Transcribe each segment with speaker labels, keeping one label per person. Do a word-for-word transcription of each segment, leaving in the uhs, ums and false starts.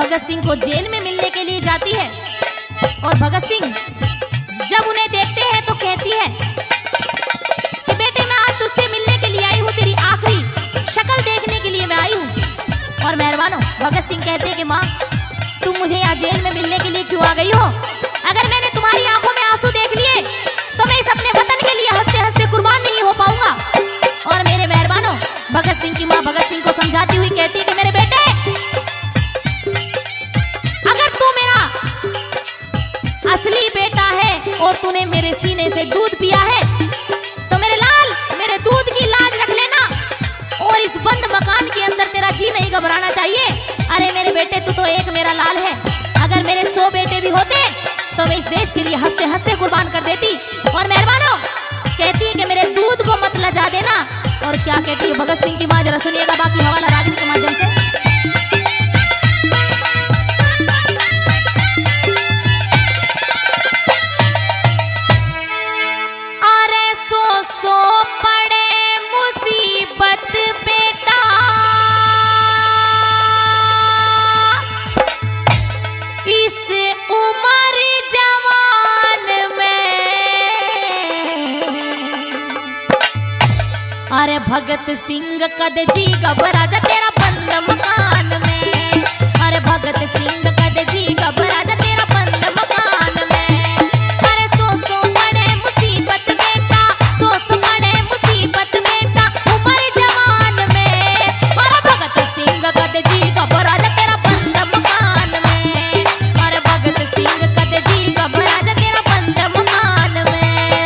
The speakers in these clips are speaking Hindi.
Speaker 1: भगत सिंह को जेल में मिलने के लिए जाती है। और भगत सिंह जब उन्हें देखते हैं तो कहती है कि बेटे मैं आज तुझसे मिलने के लिए आई हूँ, तेरी आखिरी शक्ल देखने के लिए मैं आई हूँ। और मेहरबानो भगत सिंह कहते हैं कि माँ तुम मुझे यहाँ जेल में मिलने के लिए क्यों आ गई हो? अगर मैंने तुम्हारी आंखों में आंसू देख लिए तो मैं इस अपने वतन के लिए हंसते हंसते कुर्बान नहीं हो पाऊंगा। और मेरे मेहरबानो भगत सिंह की माँ भगत सिंह को समझाती हुई कहती है कि मेरे बेटे अगर तू मेरा असली बेटा है और तूने मेरे सीने से दूध पिया है तो मेरे लाल मेरे दूध की लाज रख लेना और इस बंद मकान के अंदर तेरा जी नहीं घबराना चाहिए। अरे मेरे बेटे तू तो एक मेरा लाल है, अगर मेरे सौ बेटे भी होते तो मैं इस देश के लिए हंसते हंसते कुर्बान कर देती। और मेहरबानो कहती है कि मेरे दूध को मत लजा देना। और क्या कहती है भगत सिंह की मां, जरा सुनिएगा बाकी हवाला राजनीति के माध्यम से। अरे सो सो पड़े मुसीबत बेटा, इस उम्र जवान में। अरे भगत सिंह कद जी घबरा जा तेरा बंद मकान में। अरे भगत सिंह कद जी घबरा जा तेरा बंद मकान में। अरे सो सो पड़े मुसीबत बेटा, सो सो पड़े मुसीबत बेटा उम्र जवान में। अरे भगत सिंह कद जी घबरा जा तेरा बंद मकान में। अरे भगत सिंह कद जी घबरा जा तेरा बंद मकान में।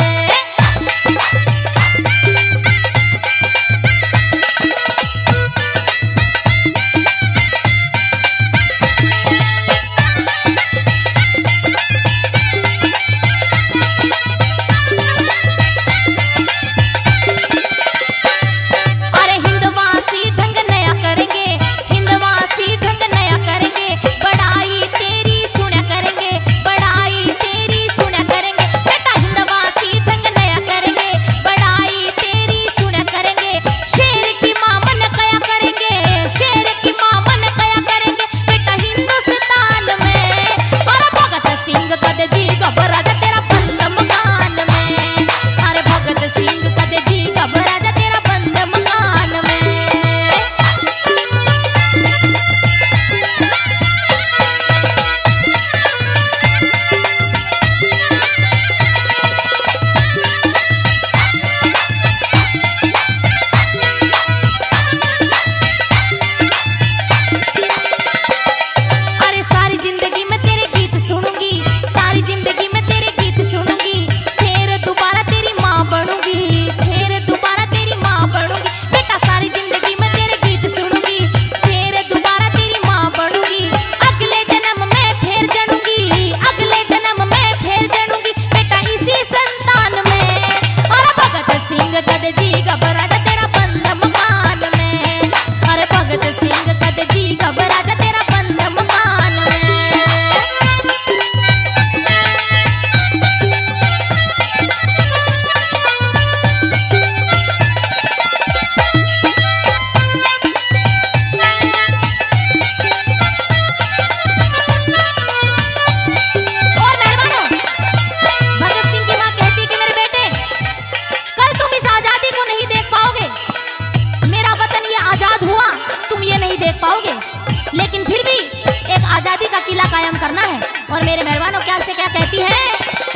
Speaker 1: लेकिन फिर भी एक आजादी का किला कायम करना है। और मेरे मेहरबानों क्या से क्या कहती है,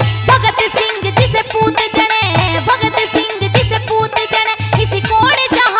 Speaker 1: भगत सिंह जिसे पूत जने, इसी कोण जहां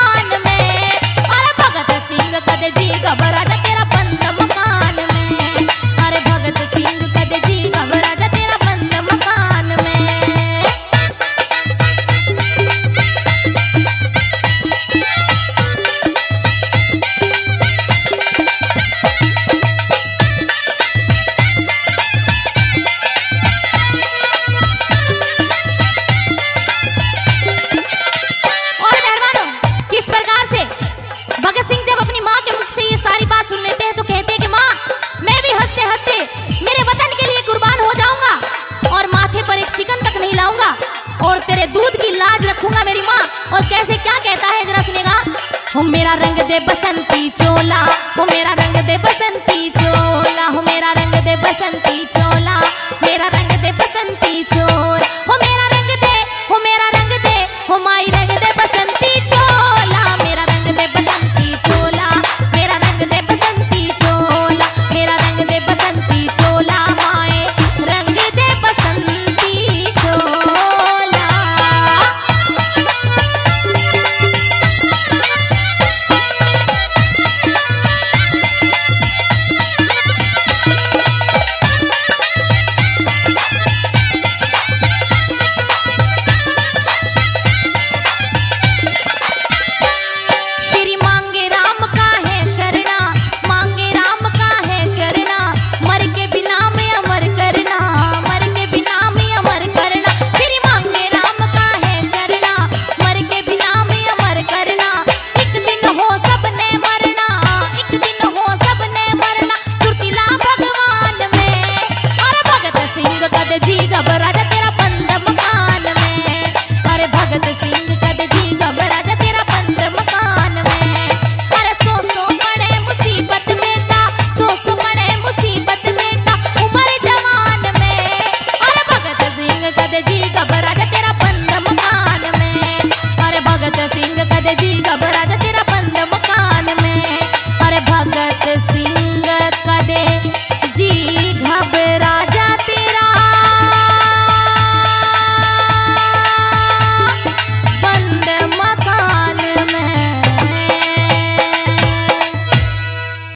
Speaker 1: मेरा रंग दे बसंती चोला, वो मेरा